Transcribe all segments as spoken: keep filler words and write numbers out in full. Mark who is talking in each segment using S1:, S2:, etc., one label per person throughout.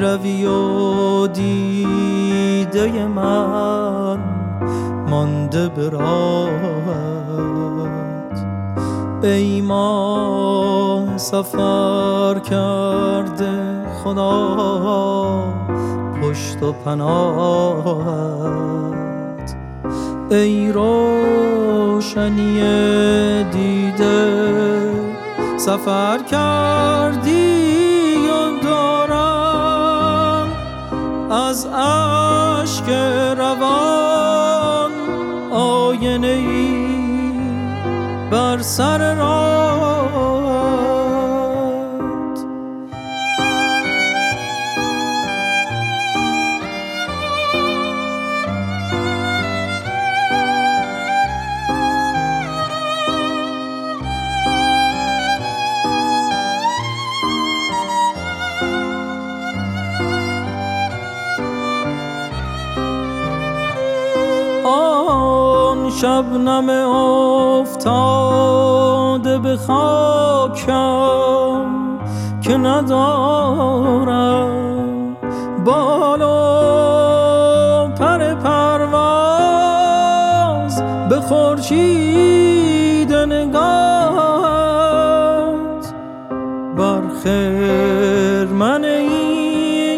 S1: روی و دیده من مانده به راهت، ای ماه سفر کرده خدا پشت و پناهت، ای روشنی دیده سفر کردی و دارم از اشک روان آینه ای بر سر راهت. آن شبنم افتاده به خاکم که ندارم بال و پر پرواز، به خورشید نگاهت بر خرمن این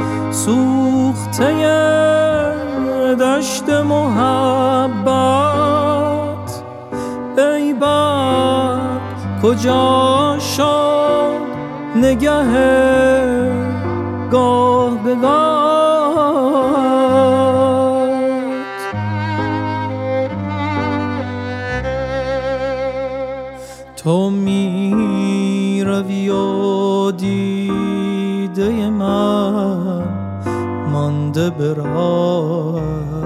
S1: سوخته دشت محبت، ای بر کجا شد نگه گاه به گاهت. تو می روی و دیده من مانده به راهت،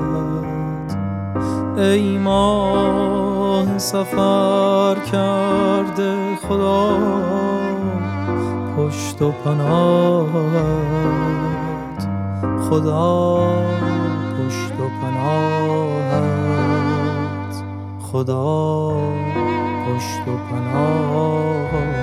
S1: ای ماه سفر کرده خدا پشت و پناهت، خدا پشت و پناهت، خدا پشت و پناهت.